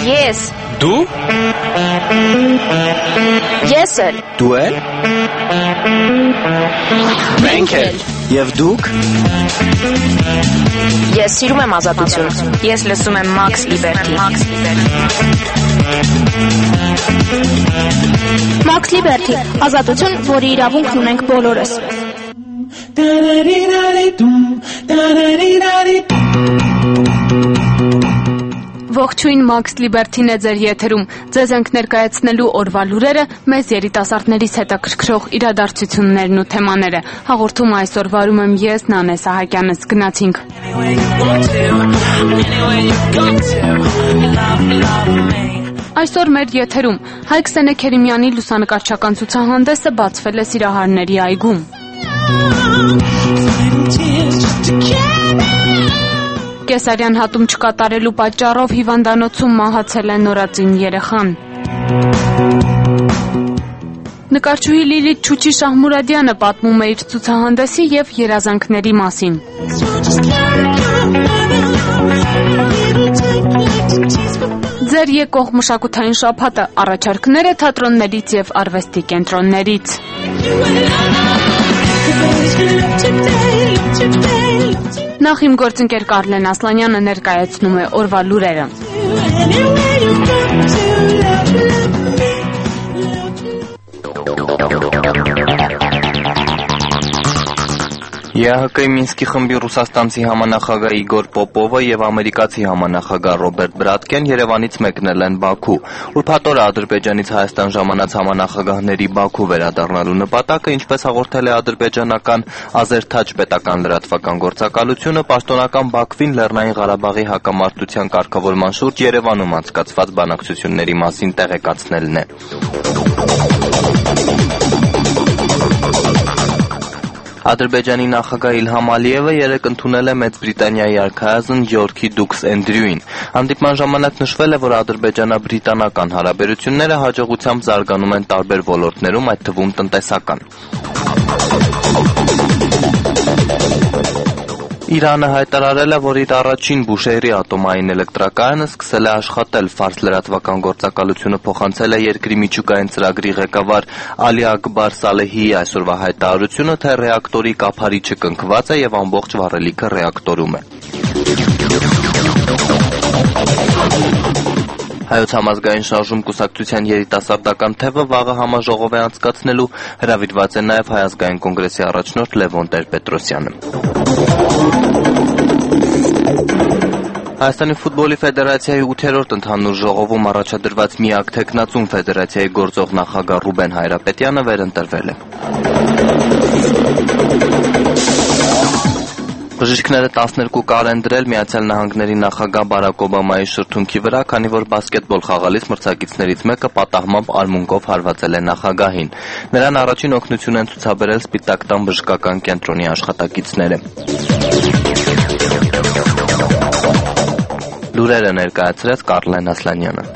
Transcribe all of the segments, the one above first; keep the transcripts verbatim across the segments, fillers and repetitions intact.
Ես։ Դու։ Ես էլ։ Դու էլ։ Մենք էլ։ Եվ դուք։ Ես սիրում եմ ազատություն։ Ես լսում եմ Max Liberty։ Max Liberty, ազատություն, որի իրավունքն ունենք բոլորս։ Ողջույն, Max Liberty-ն է ձեր եթերում։ Ձեզ ենք ներկայացնելու օրվա լուրերը, մեզ երիտասարդներից հետաքրքրող իրադարձություններն ու թեմաները։ Հաղորդումը այսօր վարում եմ ես, Նանե Սահակյանս, գնացինք։ Այսօր մեր եթերում Հայկ Սենեքերիմյանի լուսանկարչական ցուցահանդեսը բացվել է Սիրահարների այգում։ Կեսարյան հատում չկատարելու պատճառով հիվանդանոցում մահացել է նորածին երեխան։ Նկարչուհի Լիլիթ Չուչի Շահմուրադյանը պատմում է իր ցուցահանդեսի և երազանքների մասին։ Ձեր եկող մշակութային շաբաթը, առաջարկները թատրոններից և արվեստի կենտրոններից։ Նախ իմ գործընկեր Կարլեն Ասլանյանը ներկայացնում է օրվա լուրերը։ Է Հ Կ-ի Մինսկի խմբի ռուսաստանցի համանախագահ Իգոր Պոպովը և ամերիկացի համանախագահ Ռոբերտ Բրատկեն Երևանից մեկնել են Բաքու։ Ուրբաթ օրը Ադրբեջանից Հայաստան ժամանած համանախագահների Բաքու վերադառնալու նպատակը, ինչպես հաղորդել է ադրբեջանական Ազերթաջ պետական լրատվական գործակալությունը, պաշտոնական Բաքվին Լեռնային Ղարաբաղի հակամարտության կարգավորման շուրջ Երևանում անցկացված բանակցությունների մասին տեղեկացնելն է։ Ադրբեջանի նախագահ Իլհամ Ալիևը երեկ ընդունել է Մեծ Բրիտանիայի արքայազն Գեորգի Դուքս Էնդրյուին։ Հանդիպման ժամանակ նշվել է, որ ադրբեջանա-բրիտանական հարաբերությունները հաջողությամբ զարգանում են տարբեր ոլորտներում, այդ թվում տնտեսական։ Իրանը հայտարարել է, որ իր առաջին Բուշեհրի ատոմային էլեկտրակայանը սկսել է աշխատել։ Ֆարս լրատվական գործակալությունը փոխանցել է երկրի միջուկային ծրագրի ղեկավար Ալի Ակբար Սալեհիի այսօրվա հայտարարությունը, թե ռեակտորի կափարիչը կնքված է և ամբողջ վառելիքը ռեակտորում է։ Հայոց համազգային շարժում կուսակցության երիտասարդական թևը վաղը համաժողով է անցկացնելու, հրավիրված է նաև Հայ ազգային կոնգրեսի առաջնորդ Լևոն Տեր-Պետրոսյանը։ Հայաստանի ֆուտբոլի ֆեդերացիայի ութերորդ ընդհանուր ժողովում առաջադրված միակ թեկնածուն ֆեդերացիայի գործող նախագահ Ռուբեն Հայրապետյանը վերընտրվել է։ Բժիշկները տասներկու կար են դրել Միացյալ Նահանգների նախագահ Բարակ Օբամայի շրթունքի վրա, քանի որ բասկետբոլ խաղալիս մրցակիցներից մեկը պատահմամբ արմունկով հարվածել է նախագահին։ Նրան առաջին օգնություն են ցուցաբերել Սպիտակ տան բժշկական կենտրոնի աշխատակիցները։ Լուրերը ներկայացրեց Կարլեն Ասլանյանը։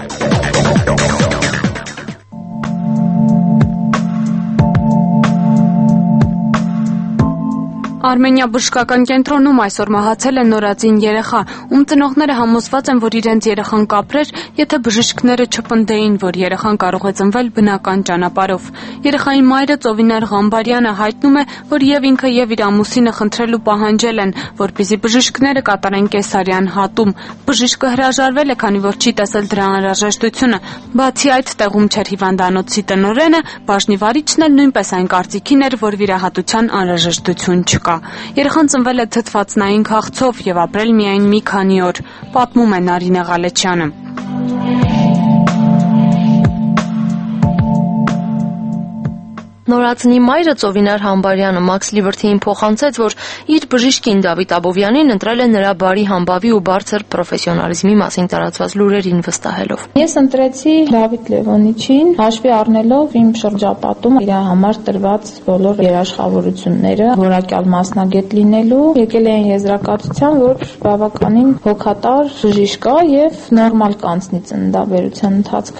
Արմենիա բժշկական կենտրոնում այսօր մահացել է նորածին երեխա, ում ծնողները համոզված են, որ իրենց երեխան կապրեր, եթե բժիշկները չպնդեին, որ երեխան կարող է ծնվել բնական ճանապարհով։ Երեխայի մայրը Ծովինար Ղամբարյանը հայտնում է, որ եւ ինքը եւ իր ամուսինը խնդրելու պահանջել են, որպեսզի բժիշկները կատարեն կեսարյան հատում։ Բժիշկը հրաժարվել է, քանի որ չի տեսել դրա անհրաժեշտությունը։ Բացի այդ, տեղում չէր հիվանդանոցի տնօրենը, բաժնի վարիչն էլ նույնպես այն կարծիքին էր, որ վիրահատության անհրաժեշտություն չկա։ Երեխան ծնվել է թթվածնային քաղցով և ապրել միայն մի քանի օր, պատմում է Նարինե Ղալեչյանը։ Նորածնի մայրը Ծովինար Համբարյանը Max Liberty-ին փոխանցեց, որ իր բժիշկին Դավիթ Աբովյանին ընտրել է նրա բարի համբավի ու բարձր պրոֆեսիոնալիզմի մասին տարածված լուրերին վստահելով։ Ես ընտրեցի Դավիթ Լևոնիչին, հաշվի առնելով իմ շրջապատում իր համար տրված բոլոր երաշխավորությունները, որակյալ մասնագետ լինելու, եկել էին եզրակացության, որ բավականին հոգատար բժիշկ է եւ նորմալ կանցնի ծննդաբերության ընթացքը։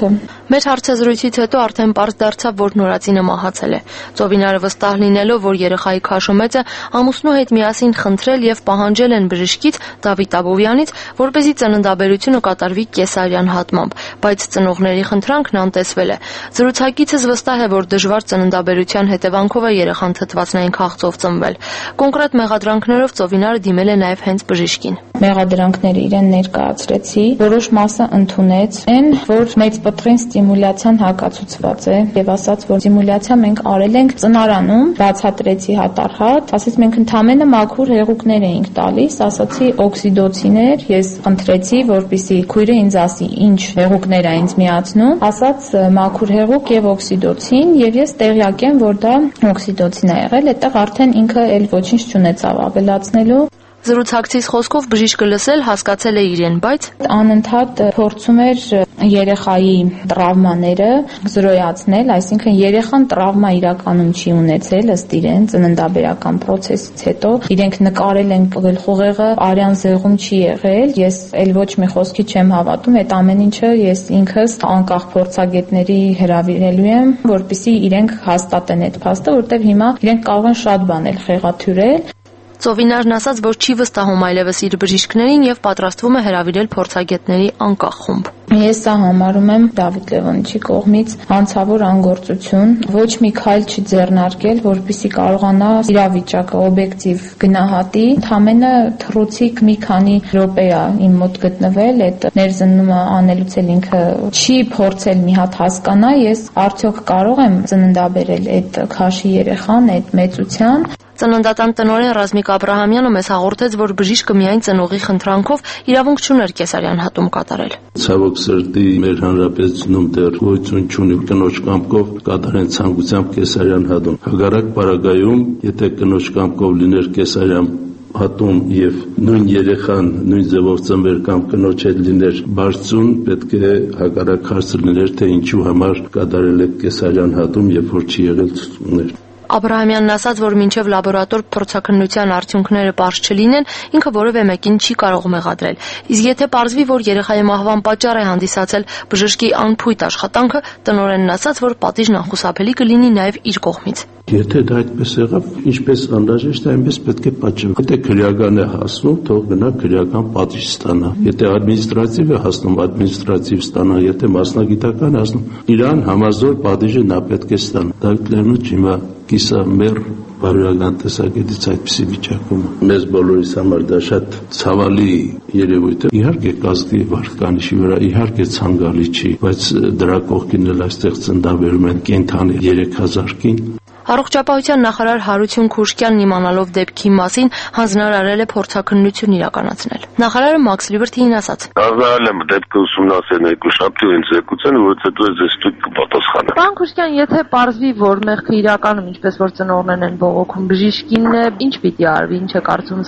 Մեր հարցազրույցից հետո արդեն պարզ դարձավ, որ նորածինը մահացել է։ Ծովինարը վստահ լինելով, որ երեխայի քաշոմեծը ամուսնու հետ միասին խնդրել եւ պահանջել են բժշկից Դավիթ Աբովյանից, որպեսզի ծննդաբերությունը կատարվի կեսարյան հատմամբ, բայց ծնողների խնդրանքն անտեսվել է։ Զրուցակիցս վստահ է, որ դժվար ծննդաբերության հետևանքով է երեխան թթվածնային քաղցով ծնվել։ Կոնկրետ մեղադրանքներով Ծովինարը դիմել է նաեւ հենց բժշկին։ Մեղադրանքները իրեն ներկայացրեցի, որոշ մասը ընդունեց, այն որ մեծ պտղին ստիմուլյացիան հակացուցված է եւ ասաց, որ ստիմուլյացիա մենք արել ենք ծնարանում, բացատրեցի հատարհատ, ասաց մենք ընդամենը մաքուր հեղուկներ էինք տալիս, ասացի օքսիդոցիներ, ես խնդրեցի, որպեսզի քույրը ինձ ասի, ինչ հեղուկներ է ինձ միացնում, ասաց մաքուր հեղուկ եւ օքսիդոցին եւ ես տեղյակ եմ, որ դա օքսիդոցին է եղել, այդտեղ արդեն ինքը էլ ոչինչ չունեցավ ավելացնելու։ Զրուցակցից խոսքով բժիշկը լսել, հասկացել է իրեն, բայց անընդհատ փորձում էր երեխայի տրավմաները զրոյացնել, այսինքն երեխան տրավմա իրականում չի ունեցել ըստ իրեն ծննդաբերական process-ից հետո իրենք նկարել են գլխուղեղը արյան զեղում չի եղել, ես էլ ոչ մի խոսքի չեմ հավատում, այդ ամեն ինչը ես ինքս անկախ փորձագետների հրավիրելու եմ, որպեսզի իրենք հաստատեն այդ փաստը, որտեղ հիմա իրենք կարող են շատ բան էլ խեղաթյուրել։ Ծովինարն ասաց, որ չի վստահում այլևս իր բժիշկներին եւ պատրաստվում է հրավիրել փորձագետների անկախ խումբ։ Ես սա համարում եմ Դավիթ Լևոնիչի կողմից անցավոր անգործություն, ոչ մի քայլ չձեռնարկել, որպեսզի կարողանա իրավիճակը օբյեկտիվ գնահատի։ Ընդամենը թռուցիկ մի քանի րոպե է իմ մոտ գտնվել, այդ ներզննումը անելուց էլ ինքը չի փորձել մի հատ հասկանա, ես արդյոք կարող եմ ծննդաբերել այդ քաշի երեխան, այդ մեծության։ Ծննդատան տնօրեն Ռազմիկ Աբրահամյանը մեզ հաղորդեց, որ բժիշկը միայն ծնողի խնդրանքով իրավունք չուներ կեսարյան հատում կատարել։ Ցավոք սրտի մեր հանրապետությունում դեռ գոյություն չունի կնոջ կամքով կատարեն ցանկությամբ կեսարյան հատում։ Հակառակ պարագայում, եթե կնոջ կամքով լիներ կեսարյան հատում եւ նույն երեխան նույն ձևով ծնվեր կամ կնոջ հետ լիներ բարձուն, պետք է հակառակ հարցը լիներ, թե ինչու համար կատարել է կեսարյան հատում, երբ որ չի եղել ցուցումներ։ Աբրահամյանն ասաց, որ մինչև լաբորատոր փորձաքննության արդյունքները պարզ չլինեն, ինքը որևէ մեկին չի կարող մեղադրել։ Իսկ եթե պարզվի, որ երեխայի մահվան պատճառ է հանդիսացել բժշկի անփույթ աշխատանքը, տնօրենն ասաց, որ պատիժն անխուսափելի կլինի նաև իր կողմից։ Եթե դա այդպես եղավ, ինչպես անհրաժեշտ է, այնպես պետք է պատժվի։ Եթե քրեական է հասնում, թող գնա քրեական պատիժ ստանա։ Եթե ադմինիստրատիվ է հասնում, ադմինիստրատիվ ստանա, եթե մասնագիտական է հասնում, իրան համազոր պատիժը նա պետք է ստանա։ Դավիթ Լևոնիչ հիմա կիսա մեր բարոյական տեսակետից այդպիսի վիճակում մեզ բոլորիս համար դա շատ ցավալի երևույթ է։ Իհարկե կազգի վարկանիշի վրա իհարկե ցանկալի չի, բայց դրա կողքին էլ այստեղ ծննդաբերում են կենդանի երեք հազար կին։ Առողջապահության նախարար Հարություն Քուշկյանն իմանալով դեպքի մասին հանձնարարել է փորձաքննություն իրականացնել։ Նախարարը Max Liberty-ին ասաց. Հանձնարարել եմ դեպքը ուսումնասիրել երկուշաբթի ու ինձ եկուցեն, որից հետո ես ստույգ կպատասխանեմ։ Պարոն Քուշկյան, եթե պարզվի, որ մեղքը իրականում ինչպես որ ծնողներն են բողոքում բժիշկինն է, ինչ պիտի արվի, ինչ է կարծում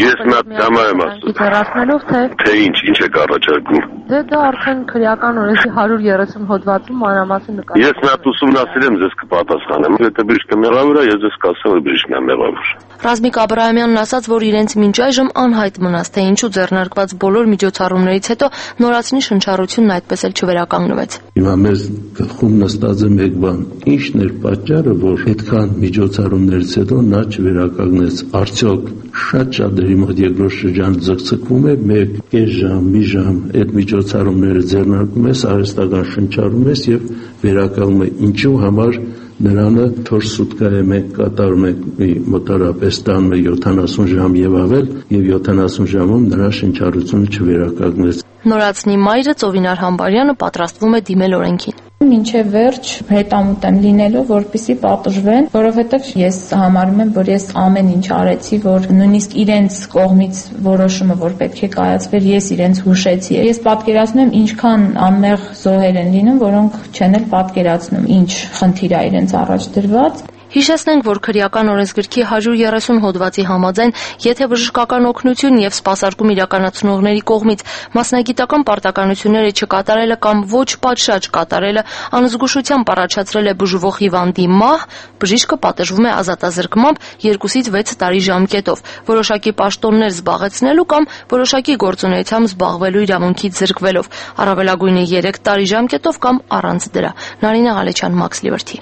սահմանափակելով թե թե ինչ, ինչ է առաջարկում։ Դե դա արդեն քրեական օրենքի հարյուր երեսուն հոդվածում մանրամասն նկատի։ Ես նա ուսումնասիրեմ, ձեզ կպատասխանեմ։ Եթե բժիշկը մեղավոր է, ես ձեզ կասեմ, որ բժիշկն է մեղավոր։ Ռազմիկ Աբրահամյանն ասաց, որ իրենց մինչ այժմ անհայտ մնաց, թե ինչու ձեռնարկված բոլոր միջոցառումներից հետո նորածնի շնչառությունն այդպես էլ չվերականգնվեց։ Հիմա մեզ գլխում նստած է մեկ բան. ինչն էր պատճառը, որ այդքան միջոցառումներից հետո նա չվերականգնեց։ Արդյոք շատ շատերի մոտ երկրորդ շրջան ձգձգվում է մեկ կես ժամ, մի ժամ այդ միջոցառումները ձեռնարկում ես, արհեստական շնչառում ես եւ վերականգնում է։ Ինչու համար նրանը չորս սուտկա է մենք կատարում ենք մոտարապես տանում է յոթանասուն ժամ եւ ավել եւ յոթանասուն ժամում նրա շնչառությունը չվերականգնեց։ Նորածնի մայրը Ծովինար Համբարյանը պատրաստվում է դիմել օրենքին։ Մինչև վերջ հետամուտ եմ լինելու, որպեսզի պատժվեն, որովհետև ես համարում եմ, որ ես ամեն ինչ արեցի, որ նույնիսկ իրենց կողմից որոշումը, որ պետք է կայացվեր, ես իրենց հուշեցի։ Ես պատկերացնում եմ ինչքան անմեղ զոհեր են լինում, որոնք չեն էլ պատկերացնում ինչ խնդիր է իրենց առաջ դրված։ Հիշեցնենք, որ քրեական օրենսգրքի հարյուր երեսուն հոդվածի համաձայն, եթե բժշկական օգնություն եւ սպասարկում իրականացնողների կողմից մասնագիտական պարտականությունները չկատարելը կամ ոչ պատշաճ կատարելը անզգուշությամբ առաջացրել է բուժվող հիվանդի մահ, բժիշկը պատժվում է ազատազրկմամբ երկուսից վեց տարի ժամկետով, որոշակի պաշտոններ զբաղեցնելու կամ որոշակի գործունեությամբ զբաղվելու իրավունքից զրկվելով, առավելագույնը երեք տարի ժամկետով կամ առանց դրա։ Նարինե Ղալեչյան, Max Liberty։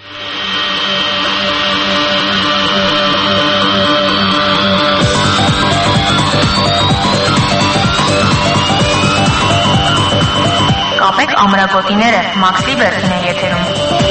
Կապեք ամրագոտիները, Max Liberty-ն է եթերում։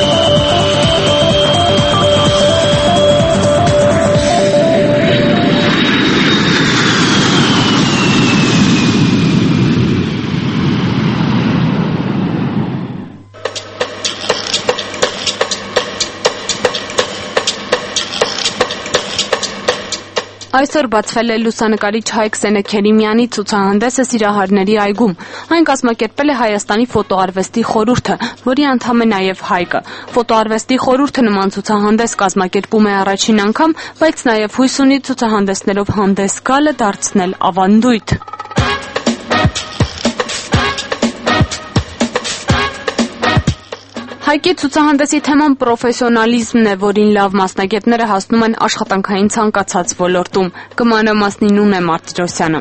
Այսօր բացվել է լուսանկարիչ Հայկ Սենեքերիմյանի ցուցահանդեսը Սիրահարների այգում։ Այն կազմակերպել է Հայաստանի ֆոտոարվեստի խորհուրդը, որի անդամ է նաև Հայկը։ Ֆոտոարվեստի խորհուրդը նման ցուցահանդես կազմակերպում է առաջին անգամ, բայց նաև հույս ունի ցուցահանդեսներով հանդես գալը դարձնել ավանդույթ։ Հայկի ցուցահանդեսի թեման պրոֆեսիոնալիզմն է, որին լավ մասնագետները հասնում են աշխատանքային ցանկացած ոլորտում։ Կմանրամասնի Նունե Մարտիրոսյանը։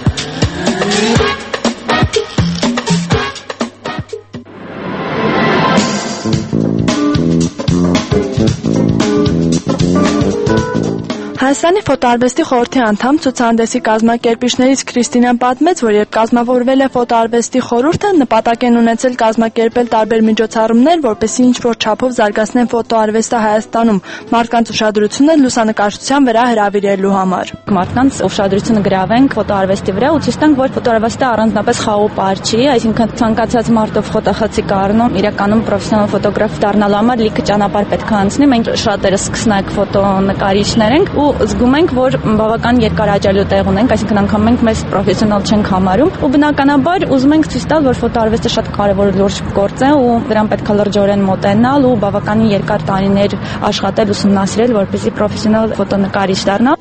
Հայաստանի ֆոտոարվեստի խորհրդի անդամ ցուցահանդեսի կազմակերպիչներից Քրիստինան պատմեց, որ երբ կազմավորվել է ֆոտոարվեստի խորհուրդը, նպատակ են ունեցել կազմակերպել տարբեր միջոցառումներ, որպեսզի ինչ-որ չափով զարգացնեն ֆոտոարվեստը Հայաստանում, մարդկանց ուշադրությունը լուսանկարչության վրա հրավիրելու համար։ Մարդկանց ուշադրությունը գրավենք ֆոտոարվեստի վրա ու ցույց տանք, որ ֆոտոարվեստը առանձնապես խաղու պար չի, այսինքն ցանկացած մարդով ֆոտոխցի կառնում, իրականում պրոֆեսիոնալ ֆոտոգրաֆ դառնալու համար լիքը ճանապարհ պետք է անցնի։ Մենք շատերը սկսնակ ֆոտոնկարիչներ ենք ու զգում ենք, որ բավական երկար աճալու տեղ ունենք, այսինքն անգամ մենք մեզ պրոֆեսիոնալ չենք համարում ու բնականաբար ուզում ենք ցույց տալ, որ ֆոտոարվեստը շատ կարևոր լուրջ գործ է ու դրան պետք է լրջորեն մոտենալ ու բավականին երկար տարիներ աշխատել, ուսումնասիրել, որպեսզի պրոֆեսիոնալ ֆոտոնկարիչ դառնալ։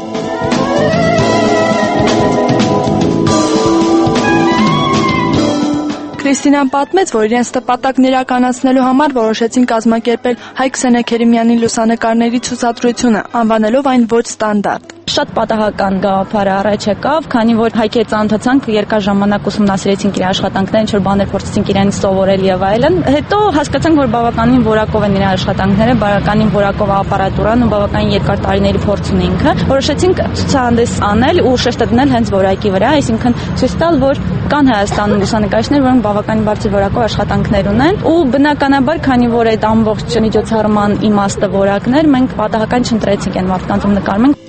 Քրիստինան պատմեց, որ իրենց նպատակն իրականացնելու համար որոշեցին կազմակերպել Հայկ Սենեքերիմյանի լուսանկարների ցուցադրությունը, անվանելով այն ոչ ստանդարտ։ Շատ պատահական գաղափար առաջ եկավ, քանի որ Հայկի հետ ծանոթացանք, երկար ժամանակ ուսումնասիրեցինք իր աշխատանքները, ինչ-որ բաներ փորձեցինք իրենից սովորել եւ այլն։ Հետո հասկացանք, որ բավականին որակով են իր աշխատանքները, բավականին որակով ապարատուրան ու բավականին երկար տարիների փորձ ունի ինքը։ Որոշեցինք ցուցահանդես անել ու շեշտը դնել հենց որակի վրա, այսինքն ցույց տալ, որ կան Հայաստանում լուսանկարիչներ, որոնք բավականին բարձր որակով աշխատանքներ ունեն ու բնականաբար, քանի որ այդ ամբողջ միջոցառման իմաստը որակն էր, մենք պատահական չընտրեցինք այն մարդկանց, ում նկարում ենք։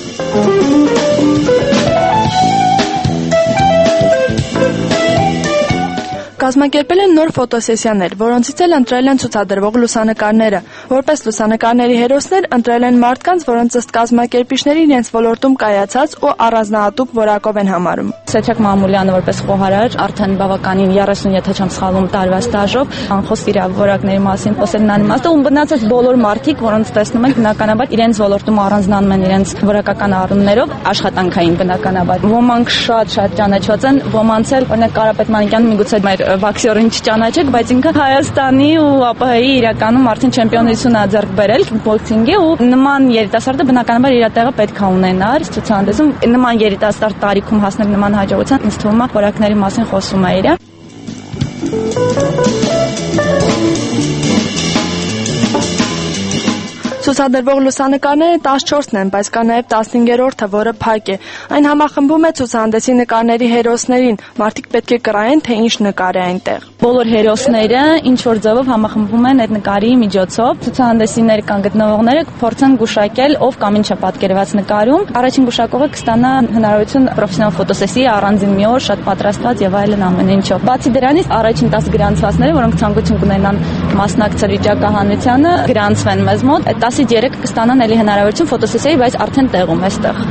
Կազմակերպել են նոր ֆոտոսեսիաներ, որոնցից էլ ընտրել են ցուցադրվող լուսանկարները։ Որպես լուսանկարների հերոսներ ընտրել են մարդկանց, որոնց ըստ կազմակերպիչների իրենց ոլորտում կայացած ու առանձնահատուկ որակով են համարում։ Սեթրակ Մամուլյանը որպես խոհարար արդեն բավականին երեսուն, եթե չեմ սխալվում, տարվա ստաժով անխոս իր որակների մասին խոսելն անիմաստ ու մնացած բոլոր մարդիկ, որոնց տեսնում ենք, բնականաբար իրենց ոլորտում առանձնանում են իրենց որակական առումներով, աշխատանքային բնականաբար։ Ոմանք շատ-շատ ճանաչված են, ոմանց էլ օրինակ Կարապետ Մանիկյանը միգուցե մեր բոքսերին չճանաչեք, բայց ինքը Հայաստանի ու ԱՊՀ-ի իրականում արդեն չեմպիոնություն է ձեռք բերել բոքսինգի ու նման երիտասարդը բնականաբար իր տեղը պետք է ունենար ցուցահանդեսում։ Նման երիտասարդ տարիքում հասնել նման հաջողության, ինձ թվում է որակների մասին խոսում է իր։ Ցուցադրվող լուսանկարները տասնչորսն են, բայց կա նաև տասնհինգերորդը, որը փակ է։ Այն համախմբում է ցուցահանդեսի նկարների հերոսներին։ Մարդիկ պետք է կռային, թե ինչ նկար է այնտեղ։ Բոլոր հերոսները ինչ որ ձևով համախմբվում են այդ նկարի միջոցով։ Ցուցահանդեսի ներկան գտնվողները փորձեն գուշակել ով կամ ինչ է պատկերված նկարում։ Առաջին գուշակողը կստանա հնարավորություն պրոֆեսիոնալ ֆոտոսեսիի առանձին մի օր շատ պատրաստված եւ այլն ամեն ինչով։ Բացի դրանից առաջին տասը գրանցվածները, որոնք ցանկություն կունենան մասնակցել վիճակահանությանը, գրանցվեն մեզ մոտ։ Այդ տասից երեքը կստանան էլի հնարավորություն ֆոտոսեսիայի, բայց արդեն տեղում էստեղ։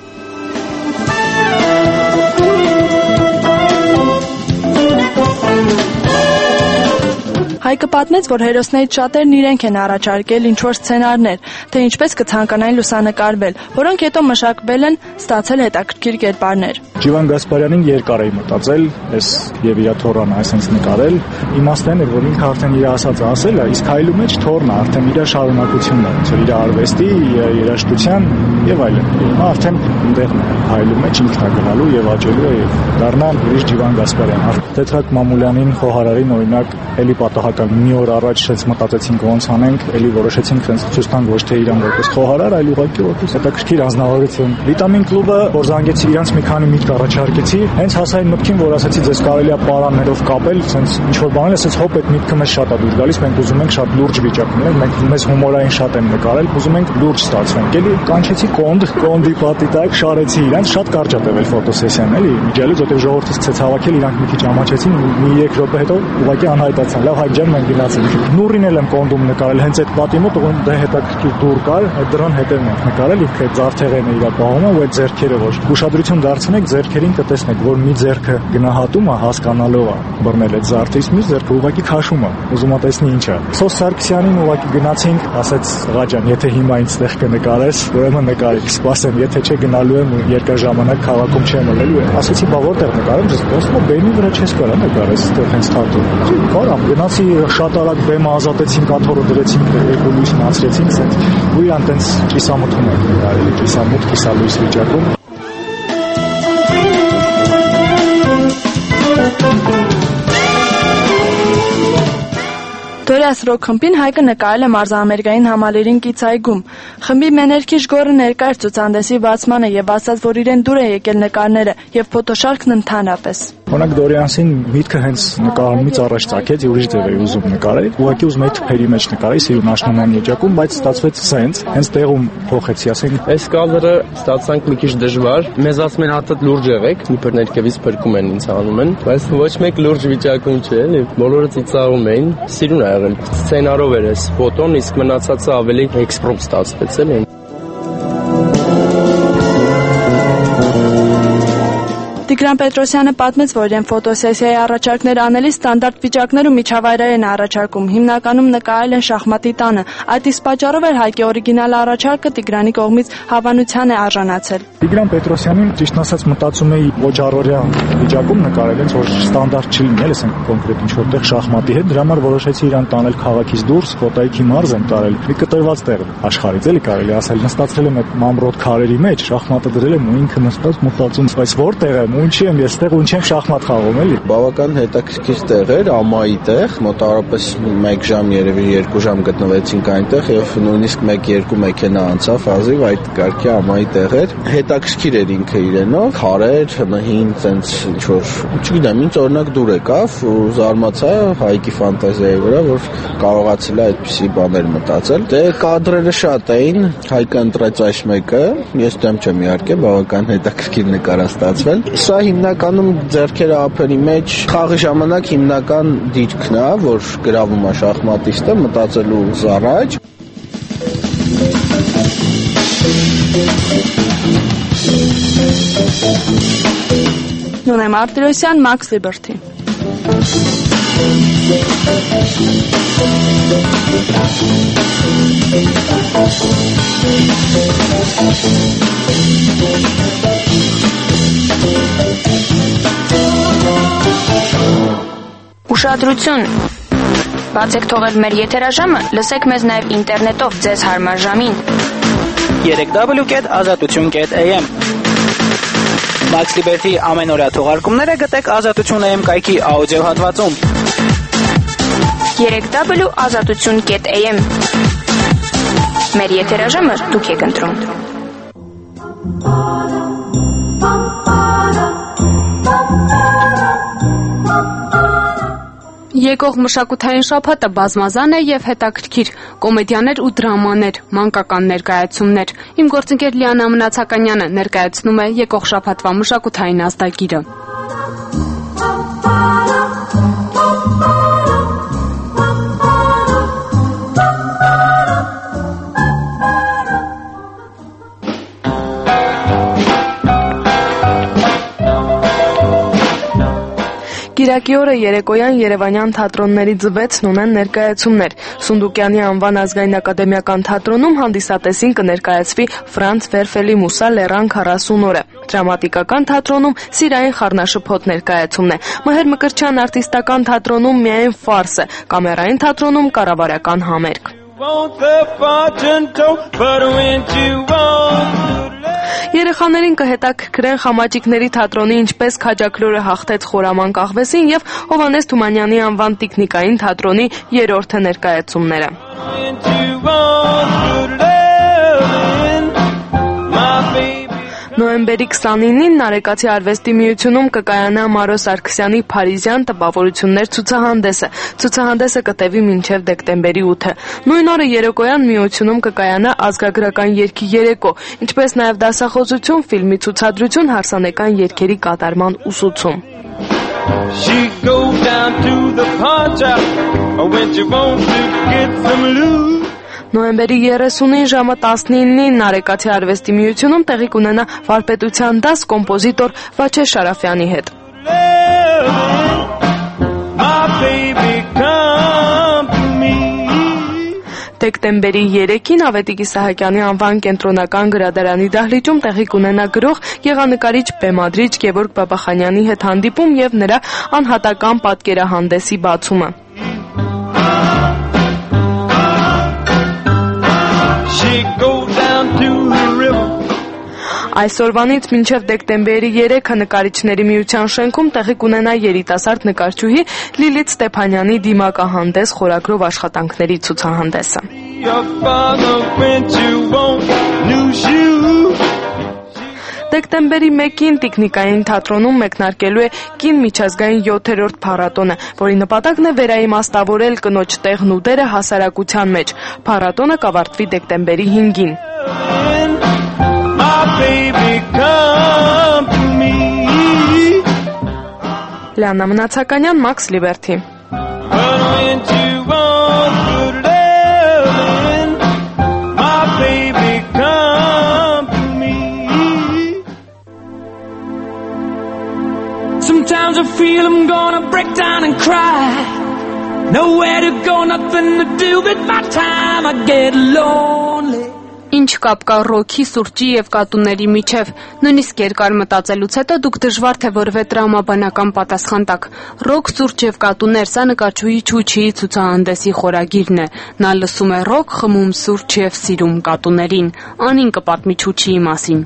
Հայկը պատմեց, որ հերոսներից շատերն իրենք են առաջարկել ինչ-որ սցենարներ, թե ինչպես կցանկանային լուսանկարվել, որոնք հետո մշակվել են, ստացել հետաքրքիր կերպարներ։ Ջիվան Գասպարյանին երկար էի մտածել, ես եւ իր թորանը այսպես նկարել, իմաստն էր, որ ինքը արդեն իր ասածը ասել է, իսկ հայլու մեջ թորնը արդեն իր շարունակությունն է, ոնց որ իր արվեստի, իր երաժշտության եւ այլն։ Արդեն այնտեղն է հայլու մեջ ինքն է գնալու եւ աճելու եւ դառնալ ուրիշ Ջիվան Գասպարյան։ Տետրակ Մամուլյանին, խոհարարին օրինակ էլի պատահական մի օր առաջ շենց մտածեցինք ոնց անենք, էլի որոշեցինք ցենց ցույց տանք ոչ թե իրան որպես խոհարար, այլ ուղղակի որպես հետաքրքիր անձնավորություն։ Վիտամին կլուբը, որ զանգեցի իրանց մի քանի միտք առաջարկեցի, հենց հասա այն մտքին, որ ասացի ձեզ կարելի է պարաններով կապել, ցենց ինչ որ բաներ, ասեց հոպ այդ միտքը մեզ շատ է դուր գալիս, մենք ուզում ենք շատ լուրջ վիճակում ենք, մենք մեզ հումորային շատ են նկարել, ուզում ենք լուրջ ստացվենք։ Էլի կանչեցի կոնդ, կոնդի պատի տակ շարեցի իրանց, շատ կարճ է տևել ֆոտոսեսիան, էլի։ Միջելից որտեղ ժողովուրդը սկսեց հավաքել, իրանք մի քիչ ամաչեցին, մի երեք րոպե հետո ուղղակի անհայտացան։ Լավ հայ ջան, մենք գնացինք։ Նուրին էլ եմ կոնդում նկարել, հենց այդ պատի մոտ ում դե հետաքրքիր դուր կար, այդ դրան հետևն ենք նկարել, ինքը այդ զարթեղենը իր պահում է, ու այդ ձեռքերը ոչ։ Ուշադրություն դարձնեք ձեռքերին, կտեսնեք, որ մի ձեռքը գնահատում է, հասկանալով է բռնել այդ զարթից, մյուս ձեռքը ուղղակի քաշում է, ուզում է տեսնի ինչ է։ Սոս Սարգսյանին ուղղակի գնացինք, ասեց ղա ջան, եթե հիմա ինձ տեղ կնկարես, ուրեմն նկարի, սպասեմ, եթե չէ գնալու եմ երկար ժամանակ քաղաքում չեմ ելելու։ Ասեցի, բա որտեղ նկարեմ, ասում բեմի վրա չես կարա նկարես, այդտեղ հենց թաթում։ Կարամ, գնացի շատ արագ բեմը ազատեցին, կաթոռը դրեցին, երկու լույս մացրեցին, ասենց ու իրան տենց կիսամութում են նկարել, կիսամութ, կիսալույս վիճակում։ Դորիաս ռոք խմբին Հայկը նկարել է մարզաամերիկային համալիրին կից այգում։ Խմբի մեներքիչ գորը ներկա էր ցուցահանդեսի բացմանը եւ ասաց, որ իրեն դուր է եկել նկարները եւ ֆոտոշարքն ընդհանրապես։ Օրինակ Դորիանսին միտքը հենց նկարումից առաջ ցակեց, ուրիշ ձև էր ուզում նկարել, ուղղակի ուզում էի թփերի մեջ նկարել, սիրուն աշնանային եջակում, բայց ստացվեց սենց, հենց տեղում փոխեցի, ասենք, այս կադրը ստացանք մի քիչ դժվար, մեզ ասում են հատը լուրջ եղեք, իբր ներքևից փրկում են ինձ անում են, բայց ոչ մեկ լուրջ վիճակում չէ, էլի, բոլորը ծիծաղում էին, սիրուն ա եղել, սցենարով էր այս ֆոտոն, իսկ մնացածը ավելի էքսպրոմ ստացվեց, էլի։ Տիգրան Պետրոսյանը պատմեց, որ իրեն ֆոտոսեսիայի առաջարկներ անելիս ստանդարտ վիճակներում միջավայրեր են առաջարկում, հիմնականում նկարել են շախմատի տանը։ Այդ իսկ պատճառով էր Հայկի օրիգինալ առաջարկը Տիգրանի կողմից հավանության է արժանացել։ Տիգրան Պետրոսյանին ճիշտ ասած մտածում էի ոչ առօրյա վիճակում նկարել, հենց որ ստանդարտ չլինի, էլ ասենք կոնկրետ ինչ որտեղ շախմատի հետ, դրա համար որոշեցի իրան տանել քաղաքից դուրս, Կոտայքի մարզ եմ տարել։ Մի կտրված տեղ աշխարհից էլի կարելի ասել, նստացել եմ այդ մամրոտ քարերի մեջ, շախմատը դրել եմ ու ինքը նստած մտածում, բայց որտեղ եմ ու ինչի եմ ես տեղ ու ինչ եմ շախմատ խաղում էլի։ Բավական հետաքրքիր տեղ էր, ամայի տեղ, մոտավորապես մեկ ժամ երևի երկու ժամ գտնվեցինք այնտեղ եւ նույնիսկ մեկ-երկու մեքենա անցավ ազիվ այդ կարգի ամայի տեղ էր։ Հետաքրքիր էր ինքը իրենով, քարեր, հին տենց ինչ որ, չգիտեմ, ինձ օրինակ դուր եկավ ու զարմացա Հայկի ֆանտազիայի վրա, որ կարողացել է այդպիսի բաներ մտածել։ Դե կադրերը շատ էին, Հայկը ընտրեց այս մեկը, ես դեմ չեմ իհարկե, բավական հետաքրքիր նկար է ստացվել։ Սա հիմնականում ձեռքերը ափերի մեջ խաղի ժամանակ հիմնական դիրքն է, որ գրավում է շախմատիստը մտածելուց առաջ։ Նունե Մարտիրոսյան, Max Liberty։ Ուշադրություն։ Բացեք թողել մեր եթերաժամը, լսեք մեզ նաև ինտերնետով ձեզ հարմար ժամին։ երեք դաբլյու կետ ազատություն կետ էյ էմ Max Liberty ամենօրյա թողարկումները գտեք ազատություն էյ էմ կայքի աուդիո հատվածում։ երեք դաբլյու ազատություն կետ էյ էմ Մեր եթերաժամը դուք եք ընտրում։ Եկող մշակութային շաբաթը բազմազան է եւ հետաքրքիր, կոմեդիաներ ու դրամաներ, մանկական ներկայացումներ։ Իմ գործընկեր Լիանա Մնացականյանը ներկայացնում է եկող շաբաթվա մշակութային ազդագիրը։ Հեղինակի օրը երեկոյան Երևանյան թատրոնների ձվեցն ունեն ներկայացումներ։ Սունդուկյանի անվան ազգային ակադեմիական թատրոնում հանդիսատեսին կներկայացվի Ֆրանց Վերֆելի Մուսա Լեռան քառասուն օրը։ Դրամատիկական թատրոնում սիրային խառնաշփոթ ներկայացումն է։ Մհեր Մկրտչյան արտիստական թատրոնում միայն ֆարս է, կամերային թատրոնում կառավարական համերգ։ Երեխաներին կհետաքրքրեն Խամաճիկների թատրոնի ինչպես Քաջաքլորը հաղթեց խորաման կաղվեսին եւ Հովհաննես Թումանյանի անվան տիկնիկային թատրոնի երրորդը ներկայացումները։ Նոյեմբերի քսանինին Նարեկացի արվեստի միությունում կկայանա Մարո Սարգսյանի Փարիզյան տպավորություններ ցուցահանդեսը։ Ցուցահանդեսը կտևի մինչև դեկտեմբերի ութը։ Նույն օրը երեկոյան միությունում կկայանա ազգագրական երգի երեկո, ինչպես նաև դասախոսություն, ֆիլմի ցուցադրություն, հարսանեկան երգերի կատարման ուսուցում։ She goes down to the pawn shop when she wants to get some loot. Նոյեմբերի երեսունին ժամը տասնինին Նարեկացի արվեստի միությունում տեղի կունենա վարպետության դաս կոմպոզիտոր Վաչե Շարաֆյանի հետ։ Դեկտեմբերի երեքին Ավետիք Իսահակյանի անվան կենտրոնական գրադարանի դահլիճում տեղի կունենա գրող, գեղանկարիչ, բեմադրիչ Գևորգ Բաբախանյանի հետ հանդիպում եւ նրա անհատական պատկերահանդեսի բացումը։ Այսօրվանից մինչև դեկտեմբերի երեքը նկարիչների միության շենքում տեղի կունենա երիտասարդ նկարչուհի Լիլիթ Ստեփանյանի դիմակահանդես խորագրով աշխատանքների ցուցահանդեսը։ Դեկտեմբերի մեկին Տիկնիկային թատրոնում մեկնարկելու է կին միջազգային յոթերորդ փառատոնը, որի նպատակն է վերաիմաստավորել կնոջ տեղն ու դերը հասարակության մեջ։ Փառատոնը կավարտվի դեկտեմբերի հինգին։ Լիաննա Մնացականյան, Մաքս Լիբերթի։ Sometimes I feel I'm gonna break down and cry. Nowhere to go, nothing to do but my time I get lonely. Ինչ կապ կա ռոքի, սուրճի եւ կատուների միջև։ Նույնիսկ երկար մտածելուց հետո դուք դժվար թե որևէ տրամաբանական պատասխան տաք։ Ռոք, սուրճ եւ կատուներ, սա նկարչուհի Չուչիի ցուցահանդեսի խորագիրն է։ Նա լսում է ռոք, խմում սուրճ եւ սիրում կատուներին։ Անին կպատմի Չուչիի մասին։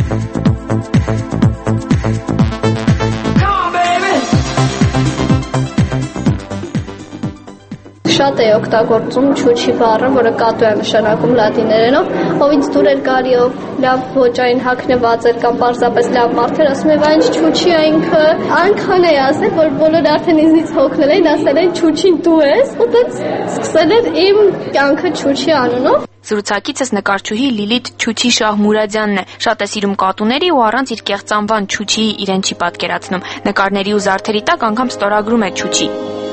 Շատ է օգտագործում Չուչի բառը, որը կատու է նշանակում լատիներենով, ով ինձ դուր էր գալի, ով լավ ոճային հագնված էր կամ պարզապես լավ մարդ էր, ասում է, «Այն Չուչի է ինքը», այնքան է ասել, որ բոլորը արդեն ինձնից հոգնել էին, ասել են Չուչին դու ես, ու դից սկսել էր իմ կյանքը Չուչի անունով։ Զրուցակիցս նկարչուհի Լիլիթ Չուչի Շահմուրադյանն է։ Շատ է սիրում կատուների ու առանց իր կեղծանվան Չուչիի իրեն չի պատկերացնում։ Նկարների ու զարդերի տակ անգամ ստորագրում է Չուչի։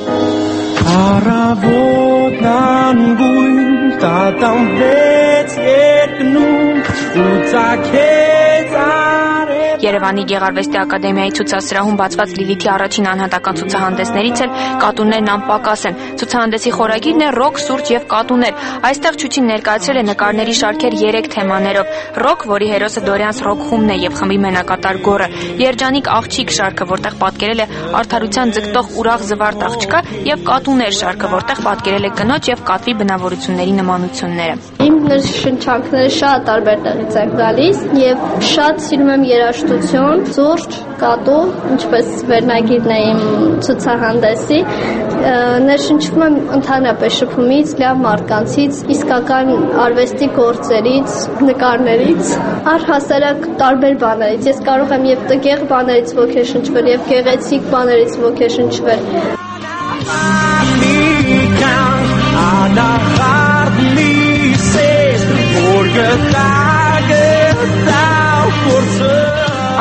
Առավոտն անգույն տատանվեց երկնում ու ծագեց Երևանի Գեղարվեստի ակադեմիայի ցուցասրահում բացված Լիլիթի առաջին անհատական ցուցահանդեսներից էլ կատուներն անպակաս են։ Ցուցահանդեսի խորագիրն է ռոք, սուրճ եւ կատուներ։ Այստեղ Չուչին ներկայացրել է նկարների շարքեր երեք թեմաներով՝ ռոք, որի հերոսը Դորյանս Ռոքխումն է եւ խմբի մենակատար գոռը, Երջանիկ աղջիկ շարքը, որտեղ պատկերել է արդարության ձգտող ուրախ զվարթ աղջկա, եւ կատուներ շարքը, որտեղ պատկերել է կնոջ եւ կատվի բնավորությունների նմանությունները։ Իմ շնչանքները շատ տարբեր տեղից են գալիս եւ շատ սիրում եմ երաժշտություն, սուրճ, կատու, ինչպես վերնագիրն է իմ ցուցահանդեսի, ներշնչվում եմ ընդհանրապես շփումից, լավ մարդկանցից, իսկական արվեստի գործերից, նկարներից, առհասարակ տարբեր բաներից։ Ես կարող եմ եւ տգեղ բաներից ոգեշնչվել, եւ գեղեցիկ բաներից ոգեշնչվել։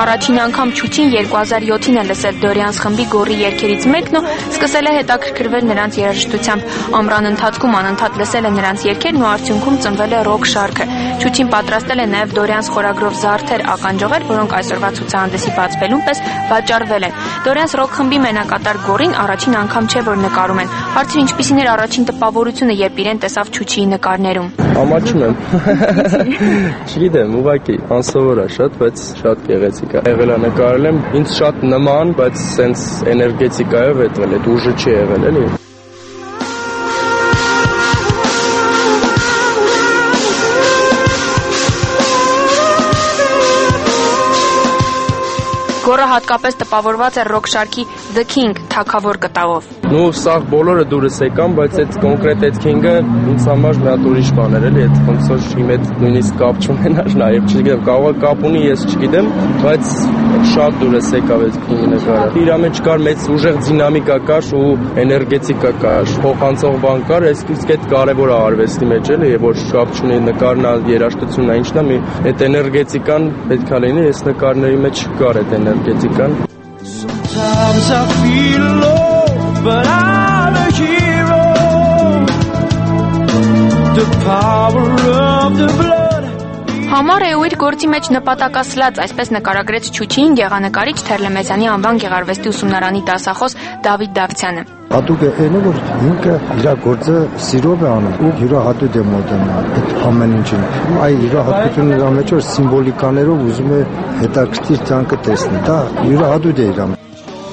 առաջին անգամ Չուչին երկու հազար յոթին է լսել Դորյանս խմբի գոռի երգերից մեկն ու սկսել է հետաքրքրվել նրանց երաժշտությամբ։ Ամռան ընթացքում անընդհատ լսել է նրանց երգերն ու արդյունքում ծնվել է ռոք շարքը։ Չուչին պատրաստել է նաև Դորյանս խորագրով զարդեր, ականջողեր, որոնք այսօրվա ցուցահանդեսի բացվելուն պես վաճառվել են։ Դորյանս ռոք խմբի մենակատար գոռին առաջին անգամ չէ, որ նկարում են։ Հարցրի ինչպիսին էր առաջին տպավորությունը, երբ իրեն տեսավ Չուչիի նկարներում։ Ամաչում եմ։ Չգիտեմ, ուղղակի անսովոր է շատ, բայց շատ գեղեցիկ է։ Եղել է նկարել եմ, ինձ շատ նման, բայց սենց էներգետիկայով հետվել, այդ ուժը չի եղել, էլի։ Գոռը հատկապես տպավորված է ռոք շարքի The King թագավոր կտավով։ Ну, սաղ բոլորը դուրս եկան, բայց այդ կոնկրետ այդ King-ը ինձ համար մի հատ ուրիշ բան էր, էլի, այդ ոնց որ իմ հետ նույնիսկ կապ չունենար, նաև չգիտեմ, կարող է կապ ունի, ես չգիտեմ, բայց շատ դուրս եկավ այդ King-ի նկարը։ Իր մեջ կար մեծ ուժեղ դինամիկա կար ու էներգետիկա կար, փոխանցող բան կար, այսինքն այդ կարևոր է արվեստի մեջ, էլի, որ կապ չունի նկարն, երաժշտությունն, ինչն է, մի այդ էներգետիկան պետք է լինի, այս նկարների մեջ կար այդ էներգետիկան։ Sometimes I feel low, but I'm a hero. The power of the blood. Համար է ու իր գործի մեջ նպատակասլաց, այսպես նկարագրեց Չուչին գեղանկարիչ Թերլեմեզյանի անվան գեղարվեստի ուսումնարանի դասախոս Դավիթ Դավթյանը։ Հատուկ է այն, որ ինքը իր գործը սիրով է անում ու յուրահատուկ է մոտենում այդ ամեն ինչին։ Այ յուրահատկությունների մեջ որ սիմվոլիկաներով ուզում է հետաքրքիր ցանկը տեսնել։ Դա յուրահատուկ է իր համար։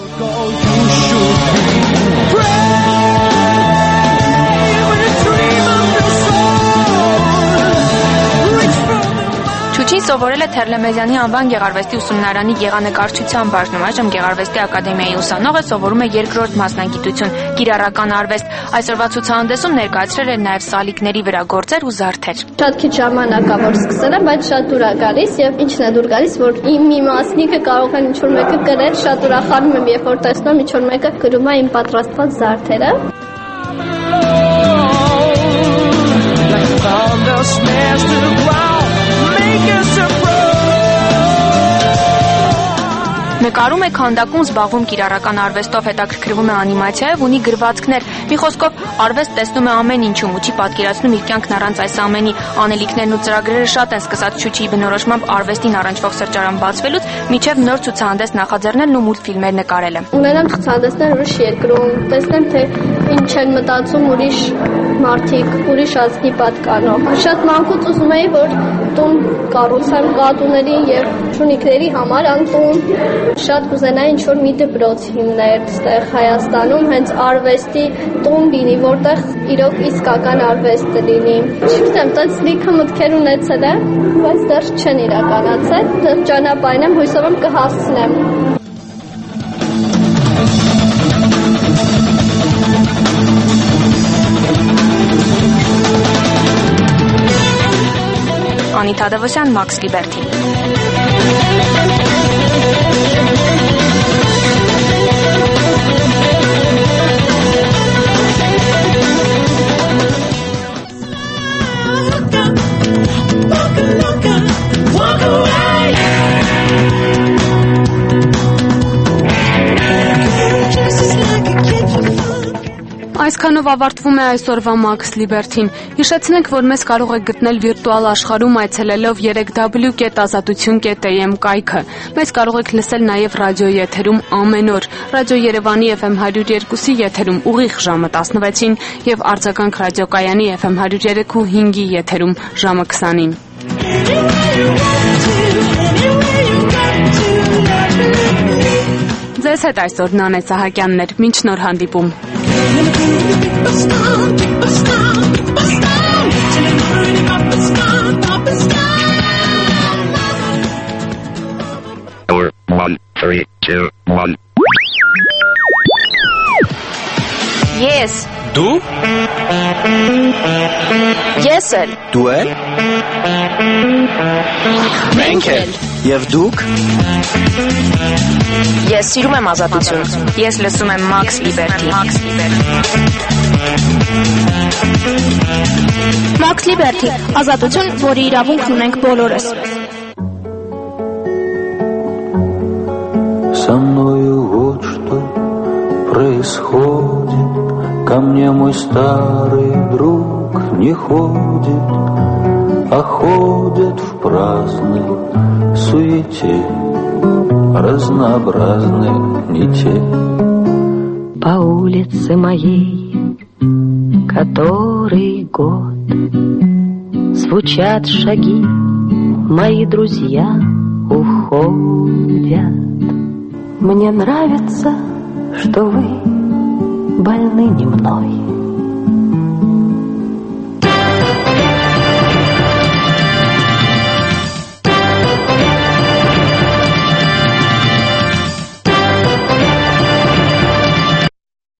Չուչին սովորել է Թերլեմեզյանի անվան գեղարվեստի ուսումնարանի գեղանկարչության բաժնում, այժմ Գեղարվեստի ակադեմիայի ուսանող է, սովորում է երկրորդ մասնագիտություն՝ կիրառական արվեստ։ Այսօրվա ցուցահանդեսում ներկայացրել է նաև սալիկների վրա գործեր ու զարդեր։ Շատ քիչ ժամանակ ա որ սկսել եմ, բայց շատ դուր է գալիս եւ ինչն է դուր գալիս, որ իմ մի մասնիկը կարող են ինչ-որ մեկը գրել, շատ ուրախանում եմ, երբ որ տեսնում ինչ-որ մեկը գրում է իմ պատրաստված զարդերը։ Նկարում է քանդակում, զբաղվում կիրառական արվեստով, հետաքրքրվում է անիմացիայով, ունի գրվածքներ։ Մի խոսքով, արվեստ տեսնում է ամեն ինչում ու չի պատկերացնում իր կյանքն առանց այս ամենի։ Անելիքներն ու ծրագրերը շատ են, սկսած Չուչիի բնորոշմամբ արվեստին առնչվող սրճարան բացվելուց մինչև նոր ցուցահանդես նախաձեռնելն ու մուլտֆիլմեր նկարելը։ Ունենամ ցուցահանդեսներ ուրիշ երկրում, տեսնեմ թե ինչ են մտածում ուրիշ մարդիկ, ուրիշ ազգի պատկանող։ Շատ մանկուց ուզում էի, որ տուն կառուցեմ կատուների եւ շունիկների համար անտուն։ Շատ կուզենայի ինչ-որ մի դպրոց հիմներ ստեղ Հայաստանում, հենց արվեստի տուն լինի, որտեղ իրոք իսկական արվեստը լինի։ Չգիտեմ, տենց լիքը մտքեր ունեցել եմ, բայց դեռ չեն իրականացել, դեռ ճանապարհին եմ, հույսով եմ կհասցնեմ։ Անիթա Դավոսյան, Մաքս Լիբերթի։ Այսքանով ավարտվում է այսօրվա Մաքս Լիբերթին։ Հիշեցնենք, որ մեզ կարող եք գտնել վիրտուալ աշխարհում այցելելով երեք w կետ ազատություն կետ a m կայքը։ Մեզ կարող եք լսել նաև ռադիոյի եթերում ամեն օր։ Ռադիո Երևանի F M one oh two-ի եթերում ուղիղ ժամը տասնվեցին եւ արձագանք ռադիոկայանի F M one oh three point five-ի եթերում ժամը քսանին։ Ձեզ հետ այսօր Նանե Սահակյանն էր, մինչ նոր հանդիպում։ One, three, two, one. Yes. Դու? Ես էլ։ Դու էլ։ Մենք էլ։ Եվ դուք։ Ես սիրում եմ ազատություն։ Ես լսում եմ Մաքս Լիբերթի։ Մաքս Լիբերթի, ազատություն, որի իրավունքն ունենք բոլորս։ восходит, ко мне мой старый друг не ходит, а ходит в праздной суете разнообразных нитей. По улице моей, который год, звучат шаги, мои друзья уходят. Мне нравится, что вы больны не мной,